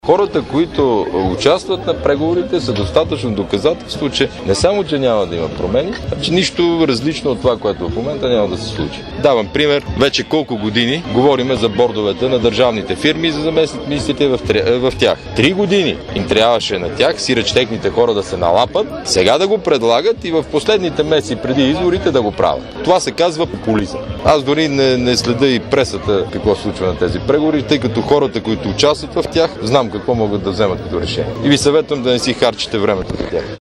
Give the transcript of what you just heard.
Хората, които участват на преговорите, са достатъчно доказателство, че не само, че няма да има промени, а че нищо различно от това, което в момента няма да се случи. Давам пример, вече колко години говориме за бордовете на държавните фирми и за заместник-министрите в тях. 3 години им трябваше на тях, сиреч техните хора да се налапат, сега да го предлагат и в последните месеци преди изборите да го правят. Това се казва популизъм. Аз дори не следя и пресата какво се случва на тези преговори, тъй като хората, които участват в тях, знам какво могат да вземат като решение. И ви съветвам да не си харчите времето за тях.